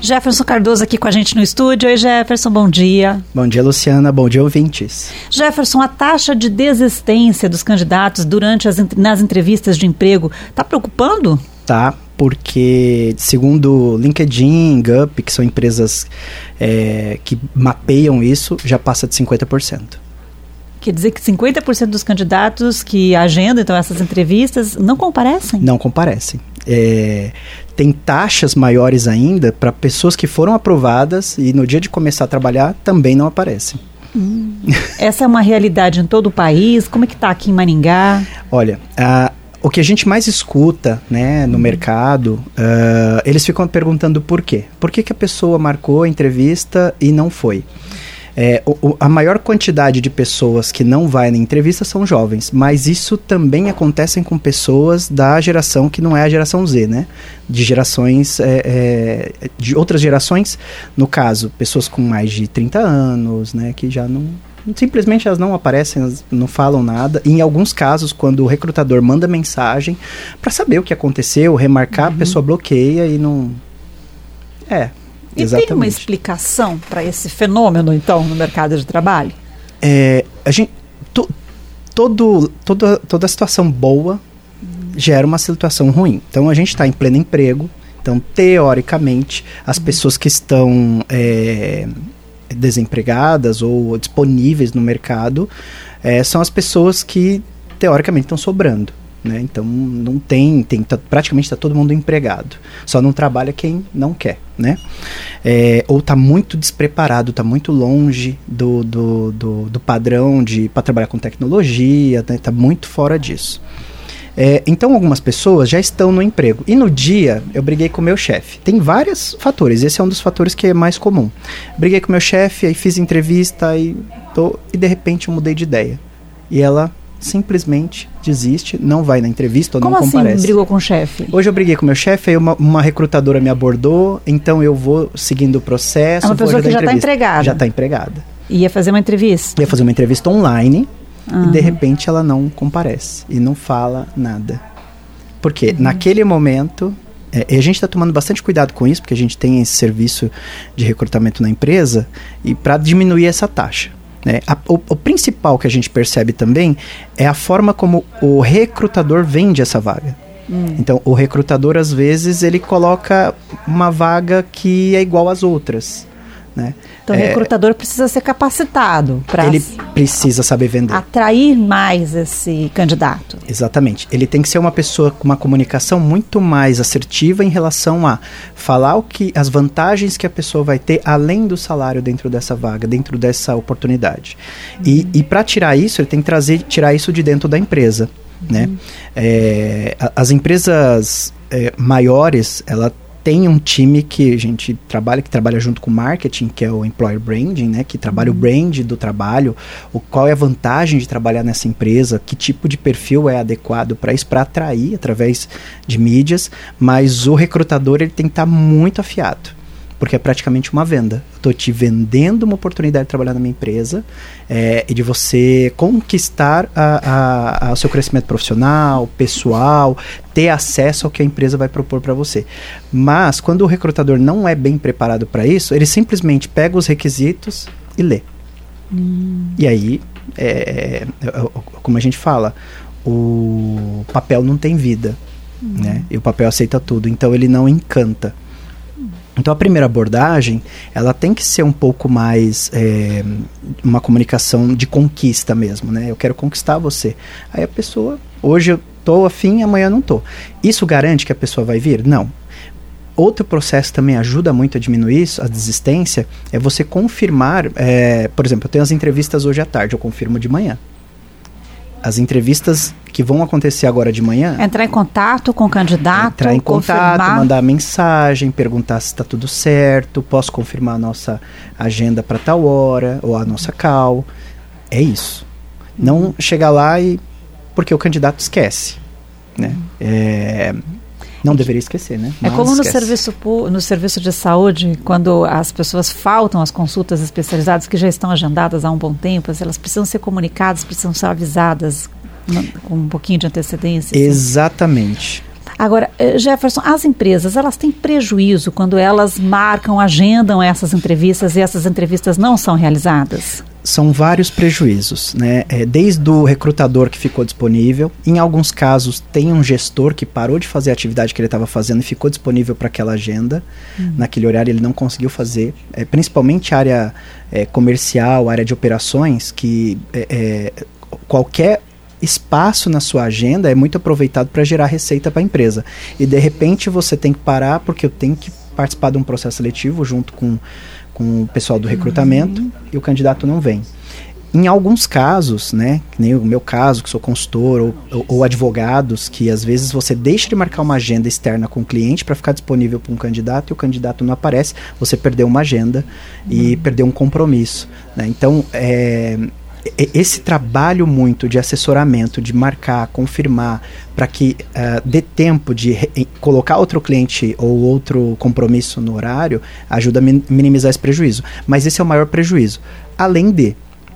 Jefferson Cardoso aqui com a gente no estúdio. Oi, Jefferson, bom dia. Bom dia, Luciana. Bom dia, ouvintes. Jefferson, a taxa de desistência dos candidatos nas entrevistas de emprego está preocupando? Tá, porque segundo LinkedIn, Gup, que são empresas que mapeiam isso, já passa de 50%. Quer dizer que 50% dos candidatos que agendam então essas entrevistas não comparecem? Não comparecem. Tem taxas maiores ainda para pessoas que foram aprovadas e no dia de começar a trabalhar também não aparecem. Essa é uma realidade em todo o país? Como é que está aqui em Maringá? Olha, o que a gente mais escuta, né, no mercado, eles ficam perguntando por quê. Por que a pessoa marcou a entrevista e não foi? A maior quantidade de pessoas que não vai na entrevista são jovens, mas isso também acontece com pessoas da geração que não é a geração Z, né? De gerações, de outras gerações, no caso, pessoas com mais de 30 anos, né? Que já não... Simplesmente elas não aparecem, elas não falam nada. E em alguns casos, quando o recrutador manda mensagem para saber o que aconteceu, remarcar, a pessoa bloqueia e não... E Exatamente. Tem uma explicação para esse fenômeno, então, no mercado de trabalho? Toda situação boa gera uma situação ruim. Então, a gente está em pleno emprego. Então, teoricamente, as pessoas que estão desempregadas ou disponíveis no mercado são as pessoas que, teoricamente, estão sobrando. Né? Então não praticamente está todo mundo empregado, só não trabalha quem não quer, né? Ou está muito despreparado, está muito longe do padrão para trabalhar com tecnologia, está muito fora disso. Então algumas pessoas já estão no emprego e no dia eu briguei com o meu chefe. Tem vários fatores, esse é um dos fatores que é mais comum. Briguei com o meu chefe, aí fiz entrevista e de repente eu mudei de ideia e ela simplesmente desiste, não vai na entrevista ou não comparece. Como assim brigou com o chefe? Hoje eu briguei com o meu chefe, aí uma recrutadora me abordou, então eu vou seguindo o processo. É uma pessoa que já está empregada. Já está empregada. Ia fazer uma entrevista? Ia fazer uma entrevista online e de repente ela não comparece e não fala nada. Porque naquele momento... a gente está tomando bastante cuidado com isso, porque a gente tem esse serviço de recrutamento na empresa e para diminuir essa taxa. O principal que a gente percebe também é a forma como o recrutador vende essa vaga. Então, o recrutador, às vezes, ele coloca uma vaga que é igual às outras. Né? Então, o recrutador precisa ser capacitado para... Ele precisa saber vender. Atrair mais esse candidato. Exatamente. Ele tem que ser uma pessoa com uma comunicação muito mais assertiva em relação a falar as vantagens que a pessoa vai ter além do salário dentro dessa vaga, dentro dessa oportunidade. E para tirar isso, ele tem que tirar isso de dentro da empresa. Né? As empresas maiores, ela tem um time que a gente trabalha junto com o marketing, que é o Employer Branding, né, que trabalha o brand do trabalho, qual é a vantagem de trabalhar nessa empresa, que tipo de perfil é adequado para isso, para atrair através de mídias, mas o recrutador ele tem que estar muito afiado, porque é praticamente uma venda. Estou te vendendo uma oportunidade de trabalhar na minha empresa e de você conquistar o seu crescimento profissional, pessoal, ter acesso ao que a empresa vai propor para você. Mas quando o recrutador não é bem preparado para isso, ele simplesmente pega os requisitos e lê. E aí, como a gente fala, o papel não tem vida, né? E o papel aceita tudo, então ele não encanta. Então a primeira abordagem, ela tem que ser um pouco mais uma comunicação de conquista mesmo, né? Eu quero conquistar você. Aí a pessoa, hoje eu tô afim, amanhã eu não tô. Isso garante que a pessoa vai vir? Não. Outro processo também ajuda muito a diminuir isso, a desistência, é você confirmar, por exemplo, eu tenho as entrevistas hoje à tarde, eu confirmo de manhã. As entrevistas que vão acontecer agora de manhã... Entrar em contato com o candidato, entrar em contato, mandar mensagem, perguntar se está tudo certo, posso confirmar a nossa agenda para tal hora, ou a nossa call. É isso. Não chegar lá porque o candidato esquece, né? Não deveria esquecer, né? Mas como no serviço de saúde, quando as pessoas faltam às consultas especializadas que já estão agendadas há um bom tempo, elas precisam ser comunicadas, precisam ser avisadas com um pouquinho de antecedência. Exatamente. Agora, Jefferson, as empresas, elas têm prejuízo quando elas marcam, agendam essas entrevistas e essas entrevistas não são realizadas? São vários prejuízos, né? Desde o recrutador que ficou disponível, em alguns casos tem um gestor que parou de fazer a atividade que ele estava fazendo e ficou disponível para aquela agenda, naquele horário ele não conseguiu fazer, principalmente a área comercial, área de operações, que qualquer espaço na sua agenda é muito aproveitado para gerar receita para a empresa, e de repente você tem que parar porque eu tenho que participar de um processo seletivo junto com o pessoal do recrutamento e o candidato não vem. Em alguns casos, né, que nem o meu caso, que sou consultor, ou advogados, que às vezes você deixa de marcar uma agenda externa com o cliente para ficar disponível para um candidato e o candidato não aparece, você perdeu uma agenda e perdeu um compromisso, né? Então, esse trabalho muito de assessoramento, de marcar, confirmar, para que dê tempo de colocar outro cliente ou outro compromisso no horário, ajuda a minimizar esse prejuízo. Mas esse é o maior prejuízo. Além de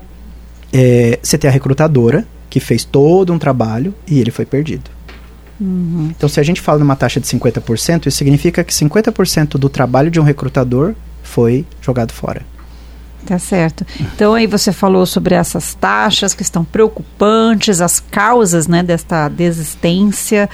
você ter a recrutadora, que fez todo um trabalho e ele foi perdido. Então, se a gente fala numa taxa de 50%, isso significa que 50% do trabalho de um recrutador foi jogado fora. Tá certo. Então aí você falou sobre essas taxas que estão preocupantes, as causas, né, desta desistência.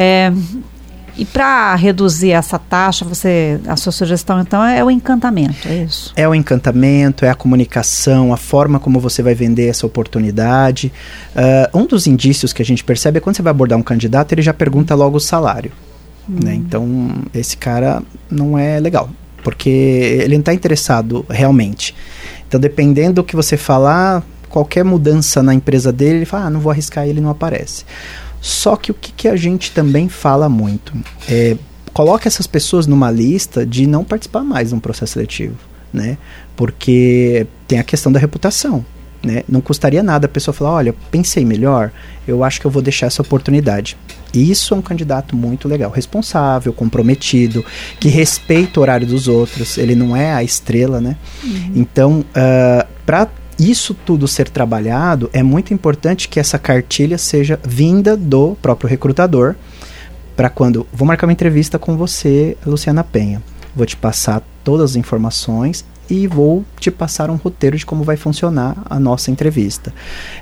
E para reduzir essa taxa, a sua sugestão então é o encantamento, é isso? É o encantamento, é a comunicação, a forma como você vai vender essa oportunidade. Um dos indícios que a gente percebe é quando você vai abordar um candidato, ele já pergunta logo o salário. Né? Então, esse cara não é legal, porque ele não está interessado realmente. Então, dependendo do que você falar, qualquer mudança na empresa dele, ele fala, não vou arriscar, ele não aparece. Só que o que a gente também fala muito coloca essas pessoas numa lista de não participar mais de um processo seletivo, né? Porque tem a questão da reputação, né? Não custaria nada a pessoa falar, olha, pensei melhor, eu acho que eu vou deixar essa oportunidade. E isso é um candidato muito legal, responsável, comprometido, que respeita o horário dos outros, ele não é a estrela, né? Então, para isso tudo ser trabalhado, é muito importante que essa cartilha seja vinda do próprio recrutador, para quando vou marcar uma entrevista com você, Luciana Penha, vou te passar todas as informações e vou te passar um roteiro de como vai funcionar a nossa entrevista.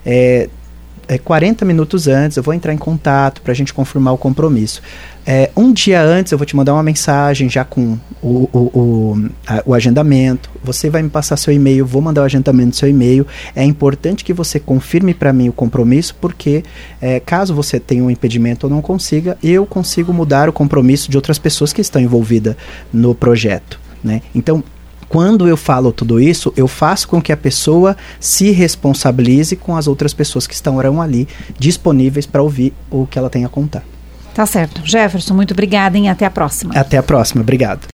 40 minutos antes eu vou entrar em contato para a gente confirmar o compromisso. Um dia antes eu vou te mandar uma mensagem já com o agendamento. Você vai me passar seu e-mail, vou mandar o agendamento do seu e-mail. É importante que você confirme para mim o compromisso, porque caso você tenha um impedimento ou não consiga, eu consigo mudar o compromisso de outras pessoas que estão envolvidas no projeto, né? Então, quando eu falo tudo isso, eu faço com que a pessoa se responsabilize com as outras pessoas que estarão ali disponíveis para ouvir o que ela tem a contar. Tá certo. Jefferson, muito obrigada, hein? Até a próxima. Até a próxima. Obrigado.